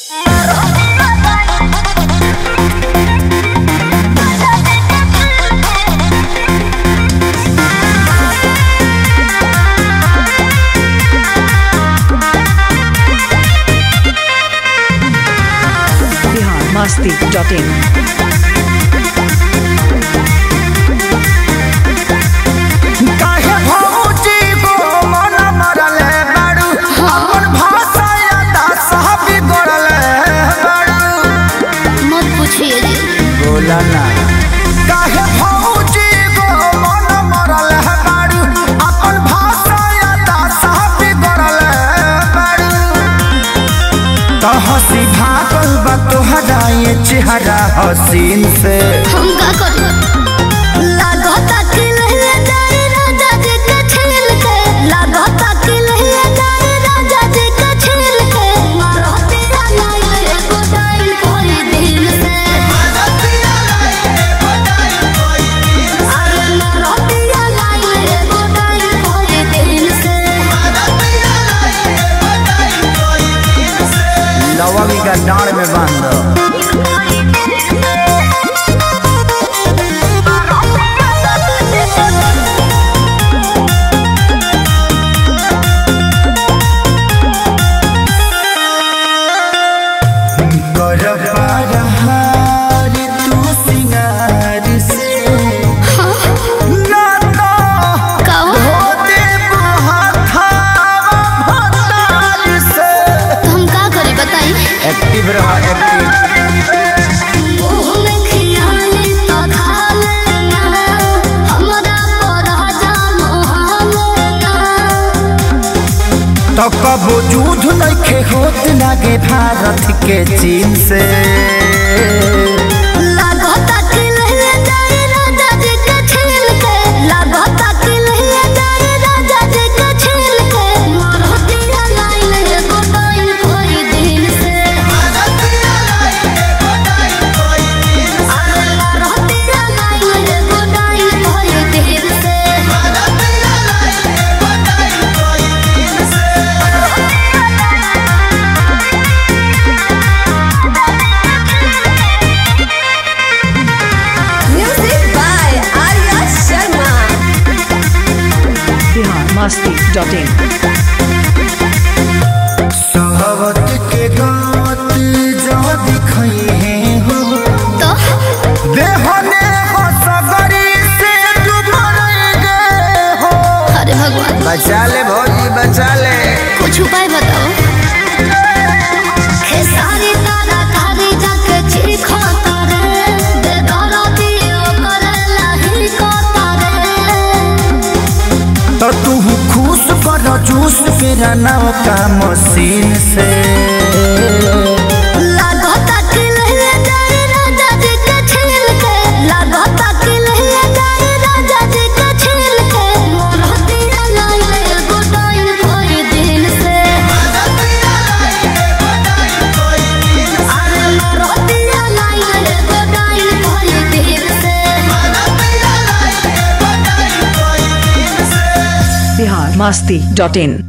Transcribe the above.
masti.in काहे भौजी गो मन मरले बाड़ू अपन भाषा यादा सब बिगड़ले बाड़ू मत पूछिए जी। बोला ना काहे भौजी गो मन मरले बाड़ू अपन भाषा यादा सब बिगड़ले बाड़ू तो हंसी भागल बा तोहरा ये चेहरा हसीन से हम का करी लागता कि लहले जाए राजा जी के छील के लागता कि लहले जाए राजा जी के छील के मारो तेरा लाई रे गोदाई कोई दिल से मारो तेरा लाई रे गोदाई कोई दिल से अरे मारो तेरा लाई रे गोदाई कोई दिल से मारो तेरा लाई रे गोदाई कोई दिल से लवंगी का डांड में बांध दो एक्टिव रहा मुँह में खियाली तो खा लेना हमरा पर जान लेना तो कबो युद्ध नइखे होत लागे भारत के चीन से लागता कि लहले जाए राजा जी के छील के लागता कि लहले जाए राजा जी के छील के मारो तेरा लाइन रे गोदाई कोई दिन से मारो तेरा लाइन रे गोदाई कोई दिन से अरे मारो तेरा लाइन रे गोदाई कोई दिन से मारो तेरा लाइन रे गोदाई कोई दिन से music by Arya Sharma masti.in सहवत के गात जो दिखई हो तो देहने हो सगरी से डूबल गए हो अरे भगवान बचा ले भौजी बचा ले कुछ उपाय बताओ खेसारी तारा तारी जाके चीखो तारे दे दरो दियो करला ही को तारे तो तू खुश कर जूस के रनाव का मशीन से लागता कि लहले जाए राजा जी के छील के लागता कि लहले जाए राजा जी के छील के मोरो तेरा लाई रे गोदाई कोई दिन से मारो तेरा लाई रे गोदाई कोई दिन से अरे मोरो तेरा लाई रे गोदाई कोई दिन से मारो तेरा लाई रे गोदाई कोई दिन से masti.in